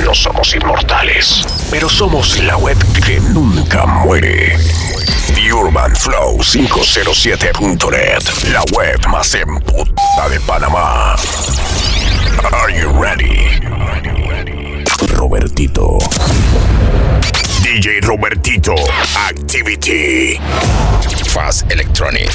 No somos inmortales, pero somos la web que nunca muere. TheUrbanFlow507.net, la web más emputada de Panamá. Are you ready? Robertito. DJ Robertito Activity. Fast Electronic.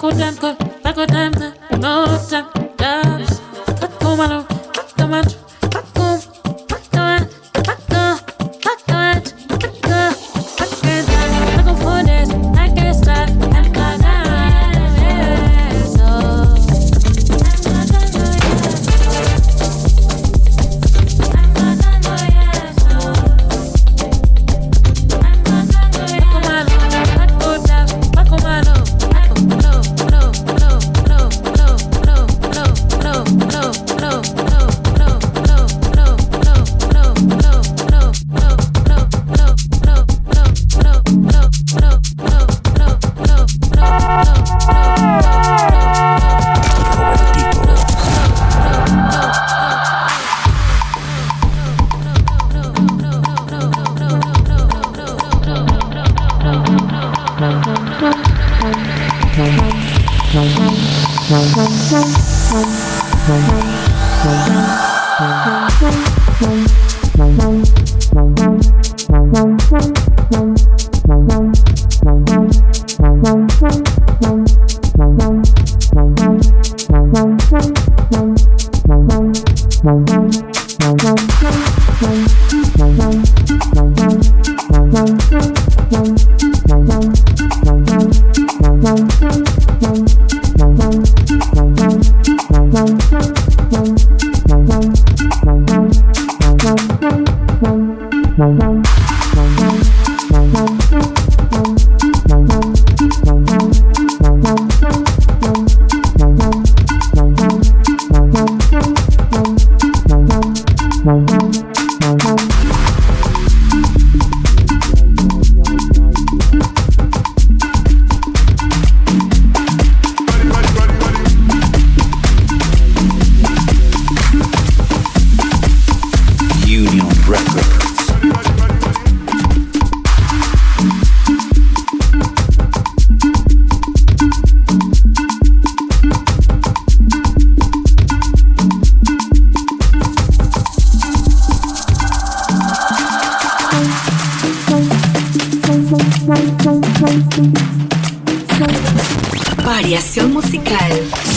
Variación musical.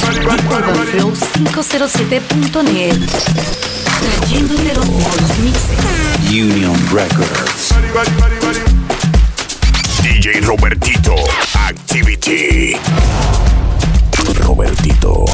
UrbanFlow507.net. Trayéndote los nuevos mixes. Union Records. DJ Robertito. Activity. Robertito.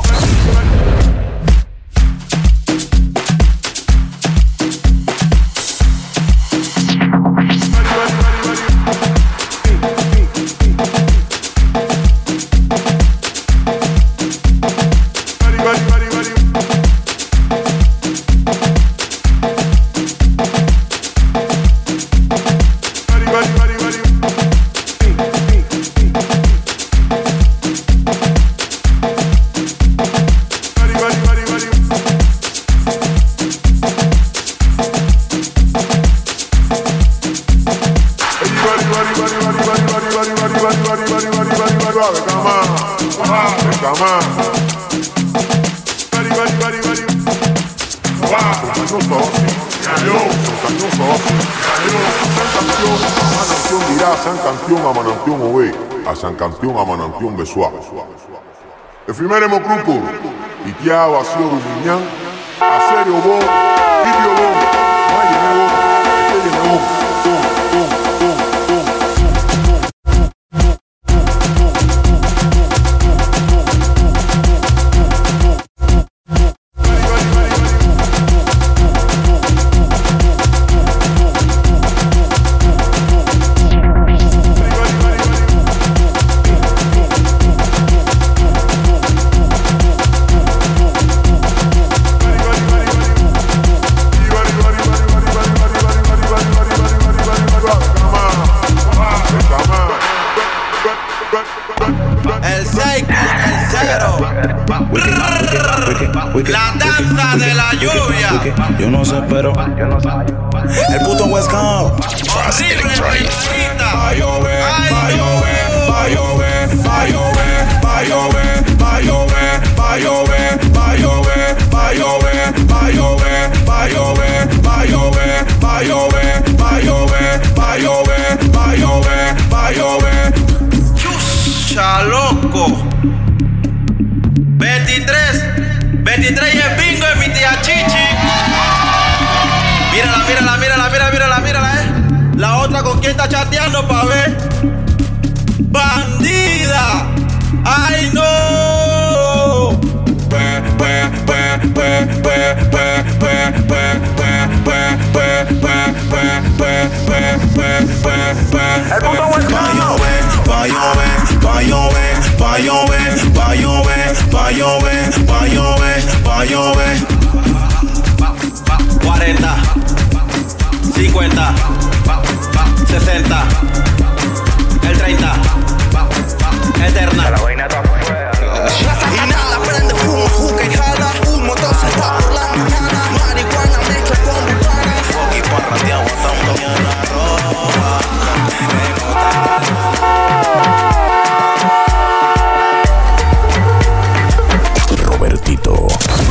Campion a Manantión Besoa. El primer grupo, Itia Vacío Rumiñán, Acerio Bo, Idio Bo, Mayene Bo, Etelene Bo, La danza de la lluvia. Yo no sé, pero el puto West Coast. Horrible reina. Va a llover, va a llover, va a llover, va a llover, va a llover, va a llover, va a llover, va a llover, va a llover, va a llover, va a llover, va a llover, va a llover, va a llover, va a llover, va a llover, va a llover. Chucha, loco. 23 y el bingo de mi tía Chichi. Mírala, La otra con quien está chateando pa' ver. Bandida. Ay no. Va a llover. 40, 50, 60, el 30, eterna. La vaina está fuera. Y nada, prende fumo, juca y jala. Humo, entonces va por la mañana. Marihuana mezcla con butana. Y parrandeado hasta un toque de la ropa. Robertito.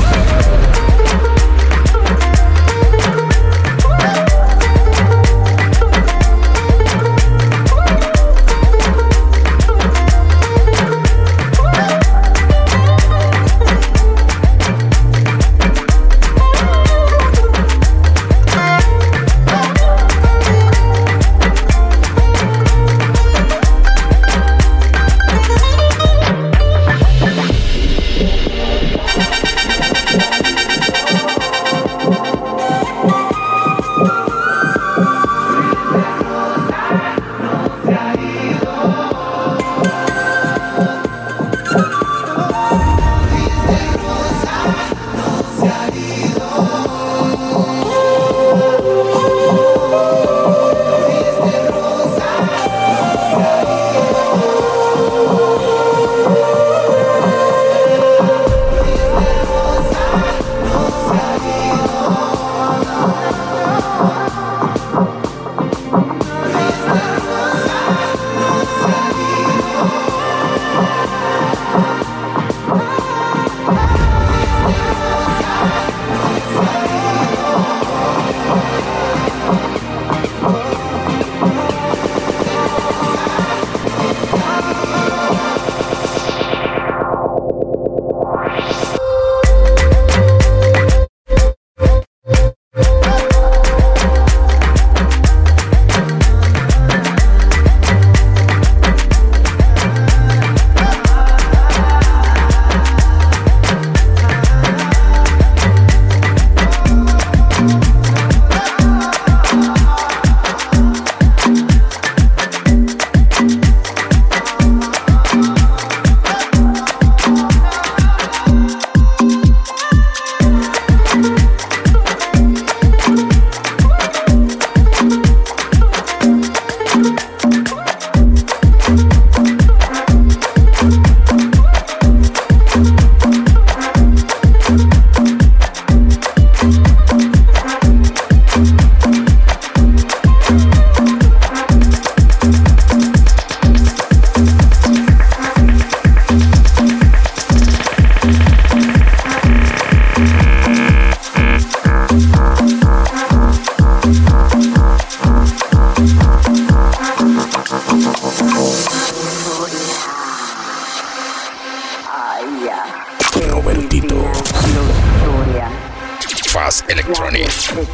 Fast Electronic.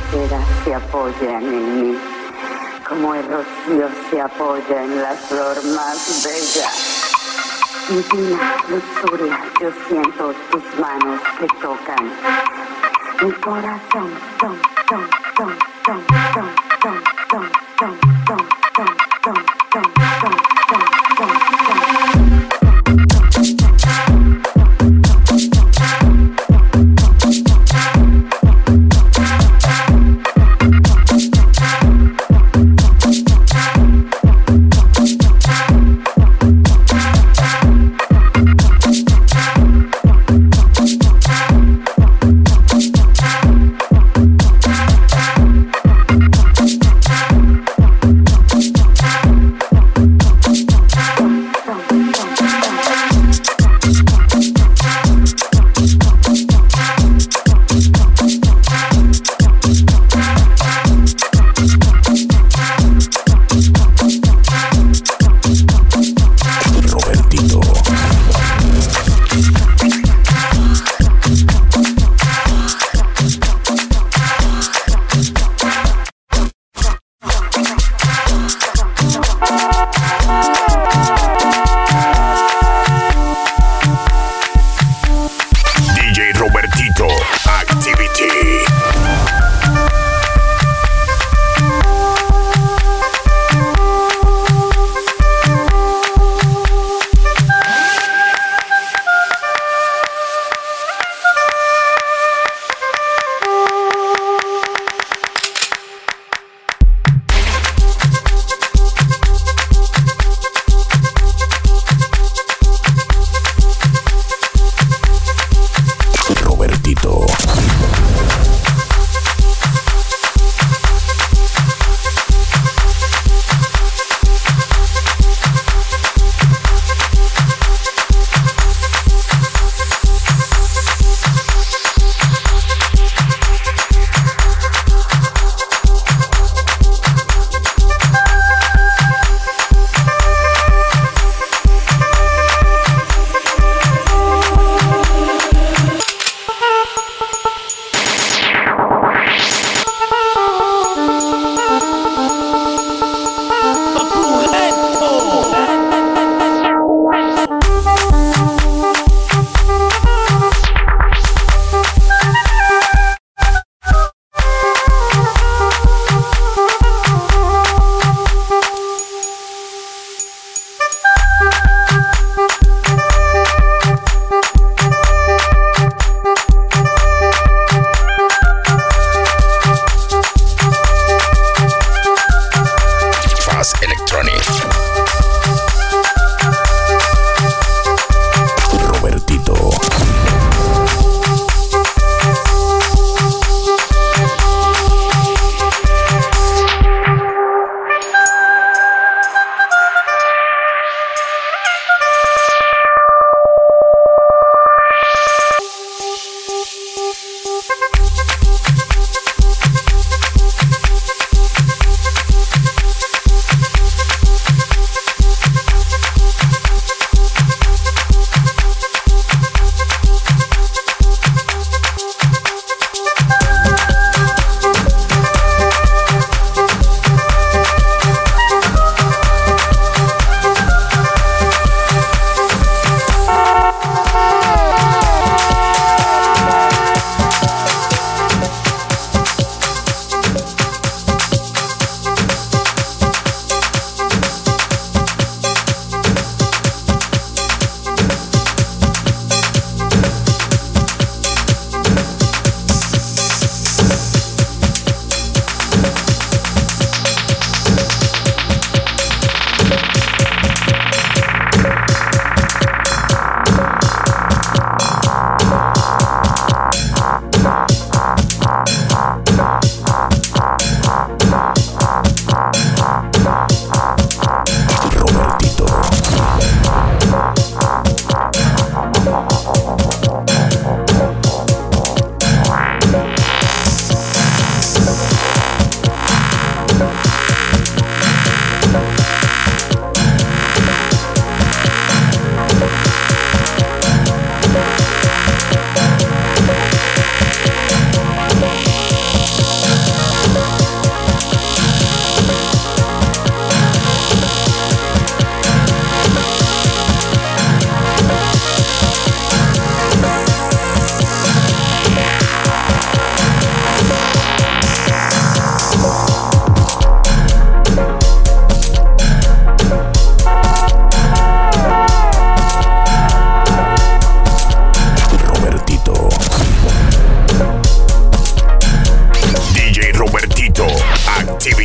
Se apoyan en mí, como el rocío se apoya en la flor más bella. Divina luxuria, yo siento tus manos que tocan mi corazón, tom, tom, tom, tom, tom, tom, tom, tom, tom, tom, tom, tom, tom, tom, tom,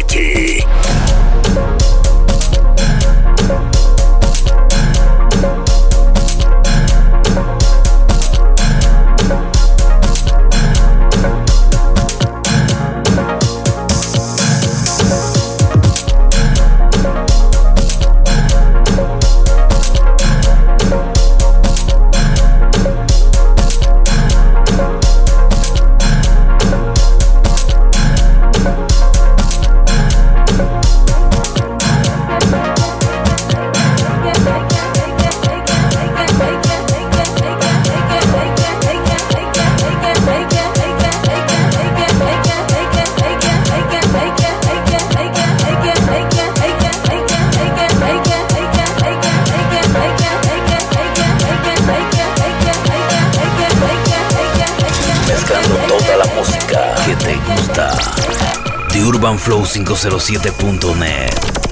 Activity. UrbanFlow507.net.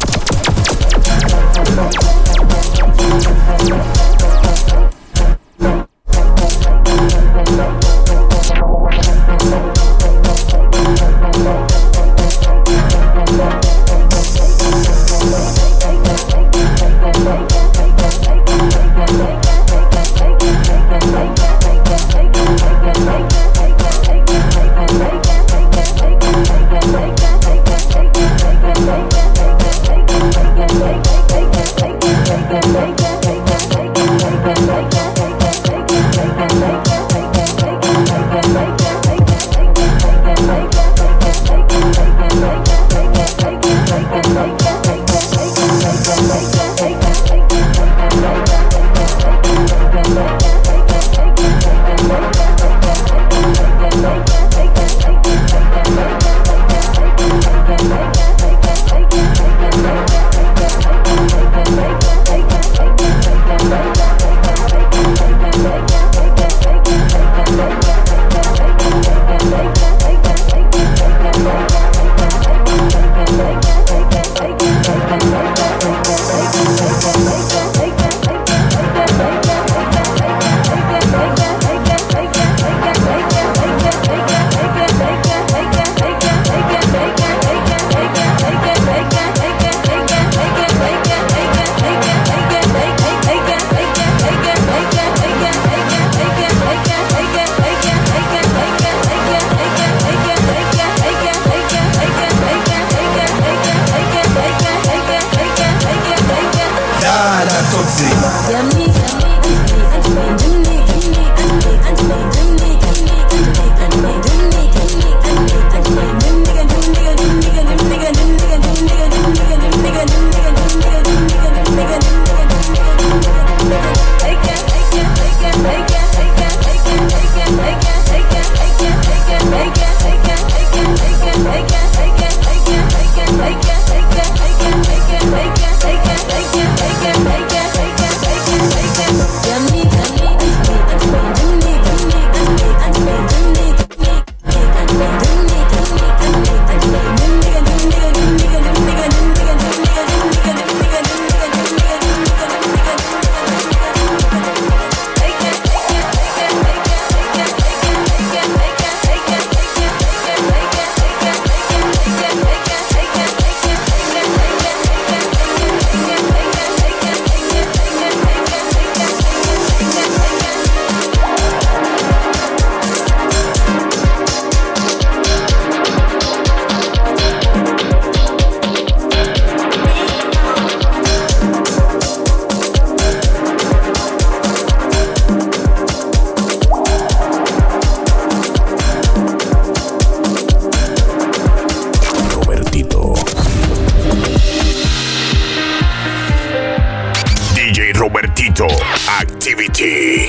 Activity.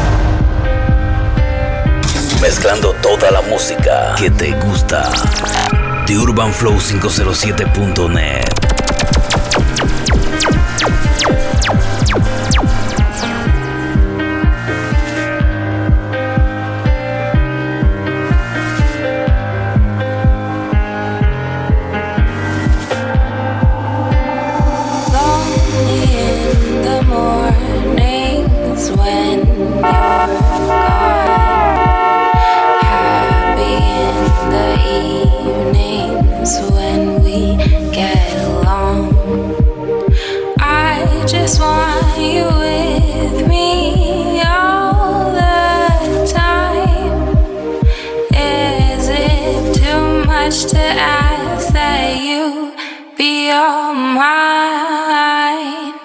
Mezclando toda la música que te gusta. De UrbanFlow507.net. When we be all mine.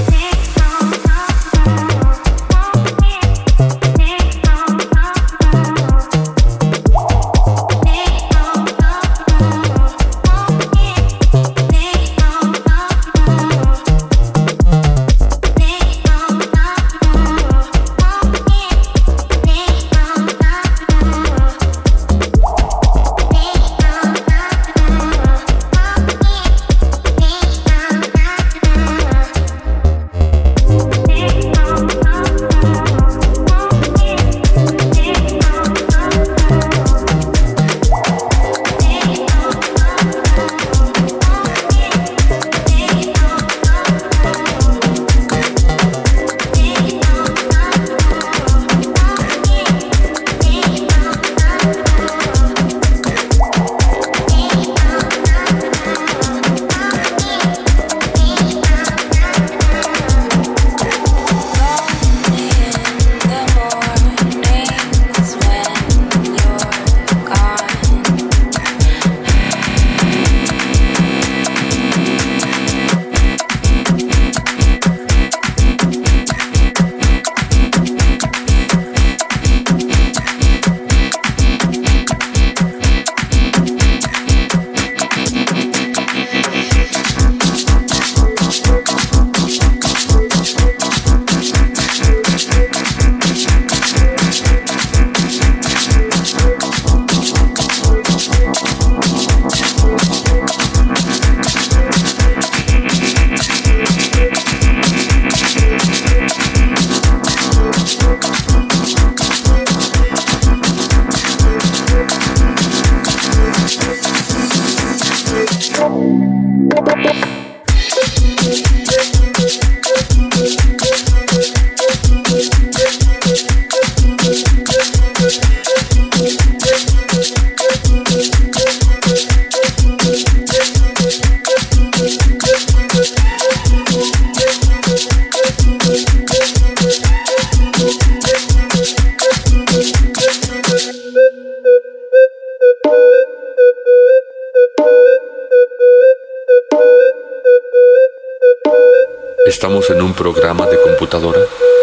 ¿Estamos en un programa de computadora?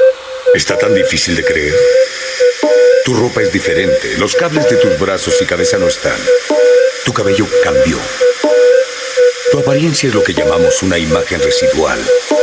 ¿Está tan difícil de creer? Tu ropa es diferente, los cables de tus brazos y cabeza no están. Tu cabello cambió. Tu apariencia es lo que llamamos una imagen residual.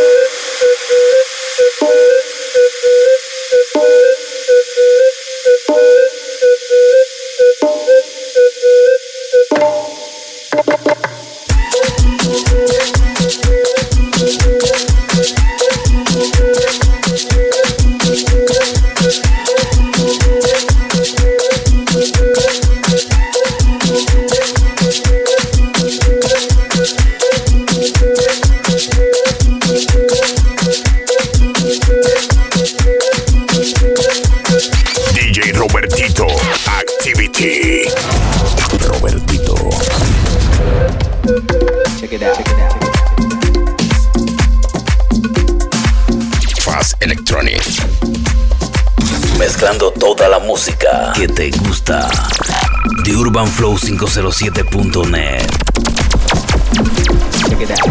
DJ Robertito, Activity. Robertito. Check it out. Fast Electronic. Mezclando toda la música que te gusta. The UrbanFlow507.net. Check it out.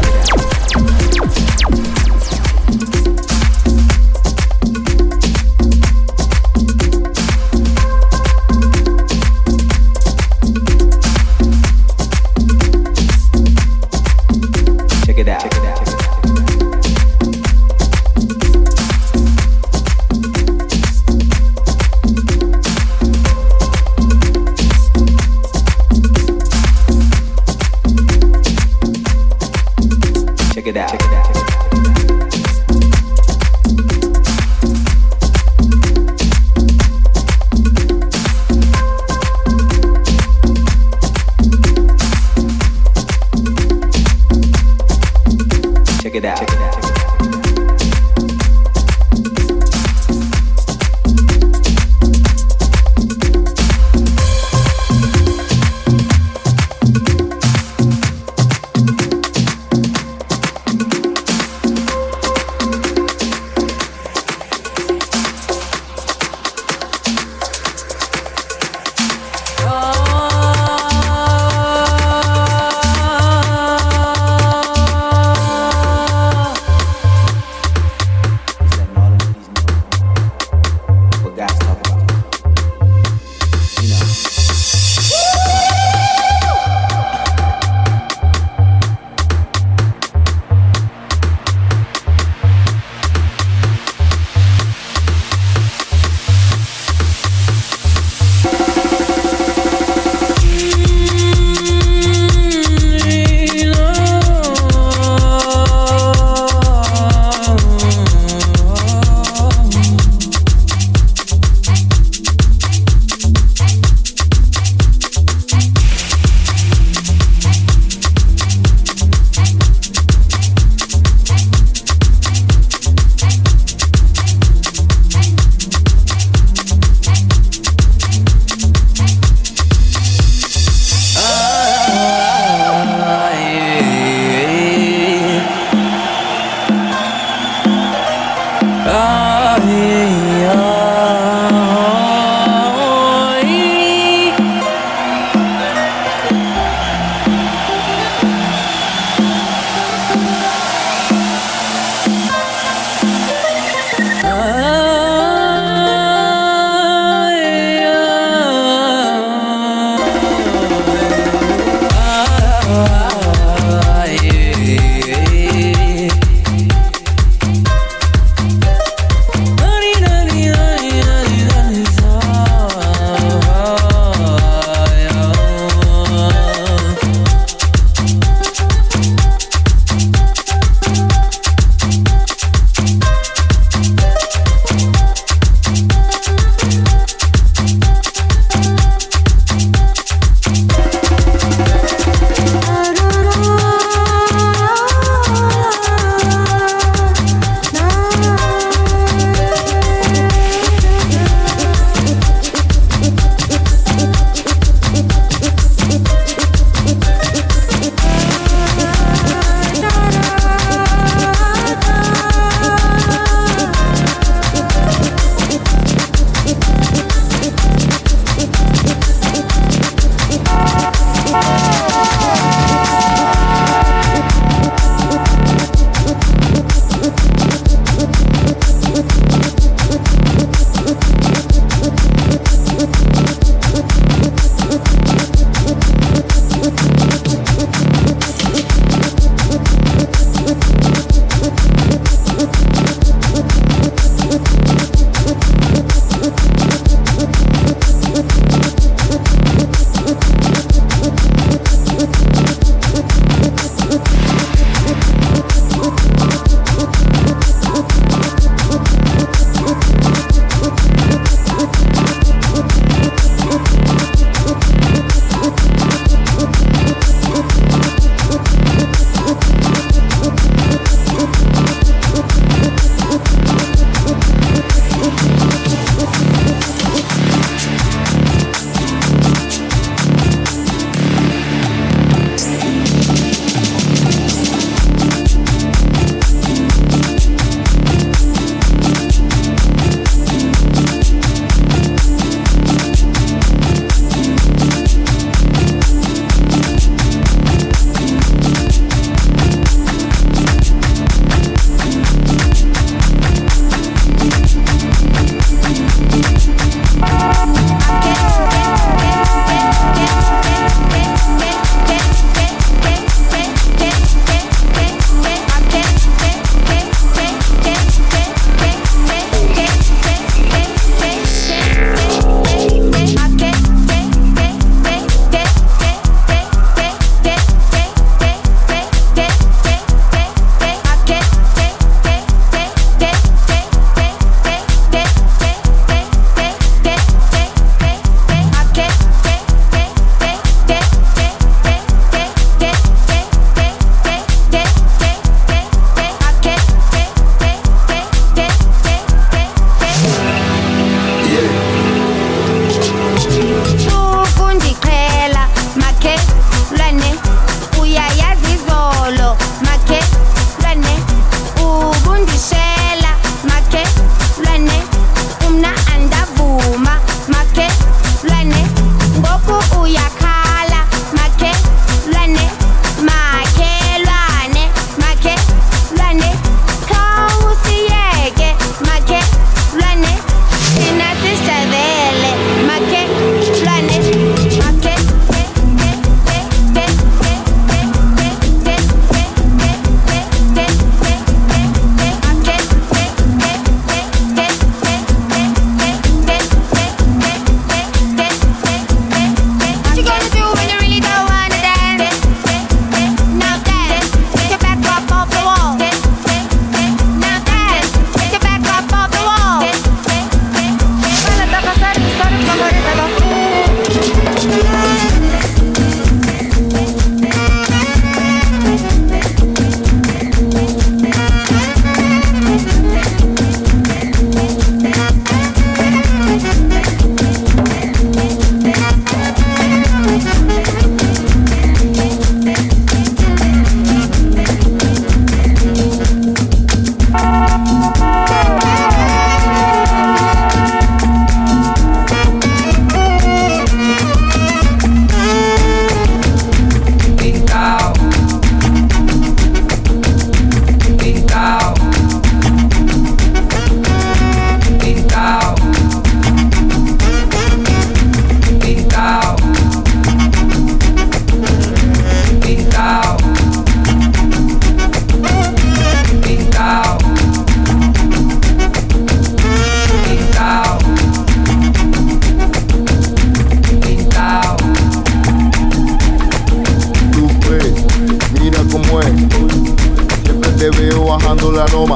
Siempre te veo bajando la loma.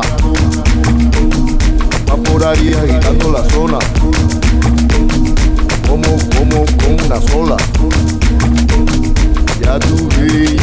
Va por ahí agitando la zona. Como con una sola. Ya tú vi.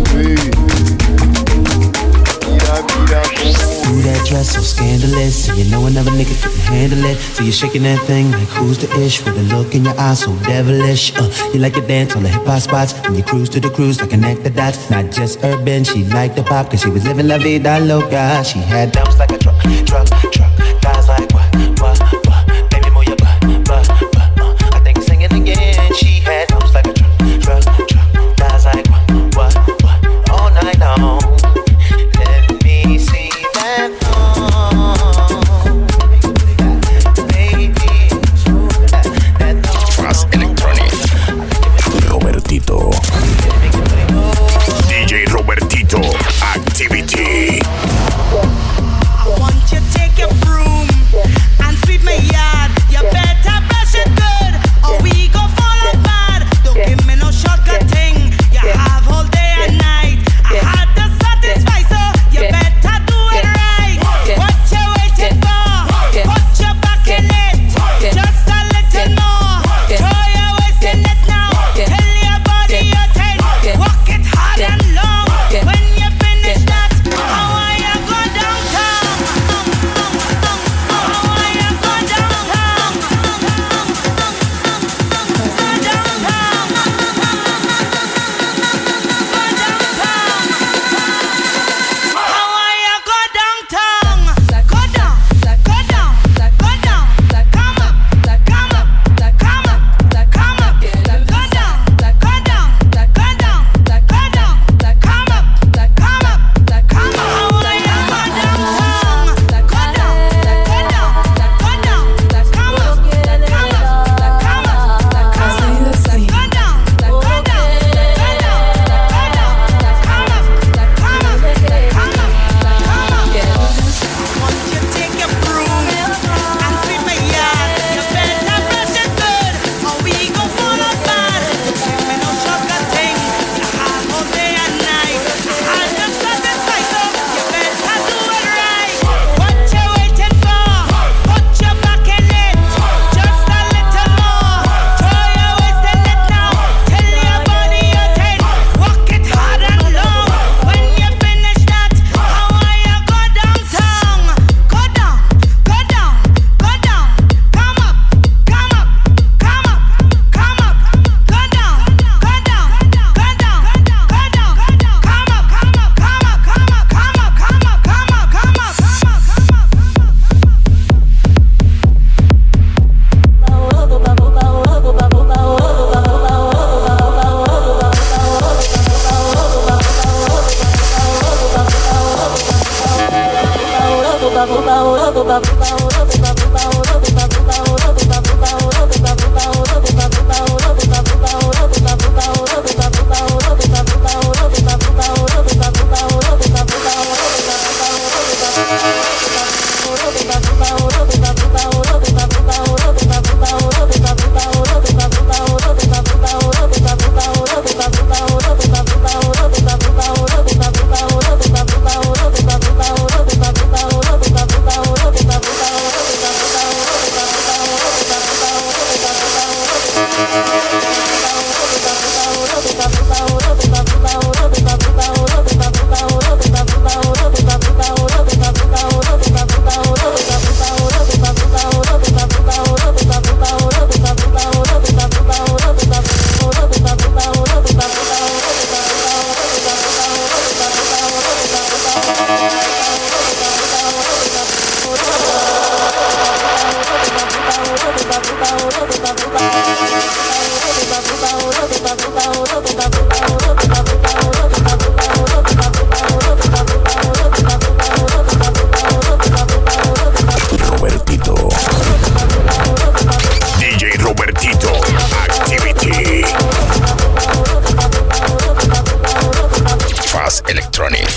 Mira Ooh, that dress so scandalous. And you know another nigga couldn't handle it. So you're shaking that thing like who's the ish? With a look in your eyes so devilish. You like to dance on the hip hop spots. And you cruise to the cruise to connect the dots. Not just urban, she liked the pop. Cause she was living la vida loca. She had dumps like a truck. Guys like what? Baby, move your butt. I think sing it again. She had dumps like a truck. Guys like what? All night long. Let me see that Fast Electronic. Robertito. DJ Robertito. Activity. I want you to take your broom and sweep my yard. You better brush it good, or we go fall apart. Don't give me no shortcut thing. You have all day and night. I had to satisfy, so you better do it right. What you waiting for? Put your back in it. Just a little more. Throw your waist in it now. Tell your body you're tight. Walk it hard and long. When you finish that, how are you go downtown? How are you go downtown? How are you go downtown? Go down, go down, go down. Come up, come up, come up, come up. Go down, go down, go down, go down. Come up, come up, come up. How are you go downtown? Go down, go down, go down. Come up, come up, come up, come up. Go down, go down, go down, come up, come up. Want you to take your broom and sweep my yard. You better brush it good, or we go fall apart. Give me no shortcut thing. You have all day and night. I just satisfy, so you better do it right. What you waiting for? Put your back in it. Just a little more. Throw your waist in it now. Tell your body you're tight. Walk it hard and long. When you finish that, how are you go downtown? Go down, go down, go down. Come up, come up, come up, come up. Go down, go down, go down, go down. Come up, come up, come up, come up, come up, come up, come up, Robertito. DJ Robertito. Activity. Fast Electronic.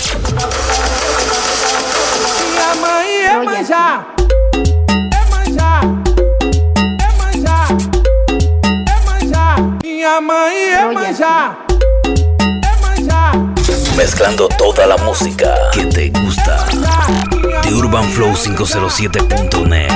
Minha mãe é manjar. Mezclando toda la música que te gusta. The UrbanFlow507.net.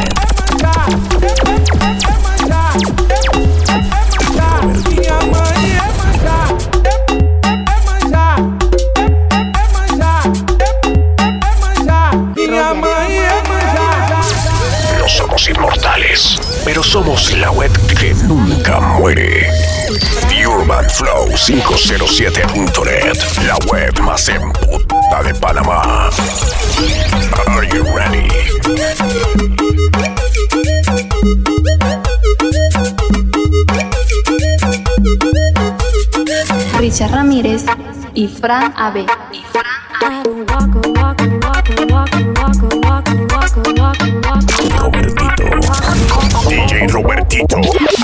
No somos inmortales, pero somos la web que nunca muere. The UrbanFlow507.net, la web más emputada de Panamá. Are you ready? Richard Ramírez y Fran AB. Robertito. DJ Robertito.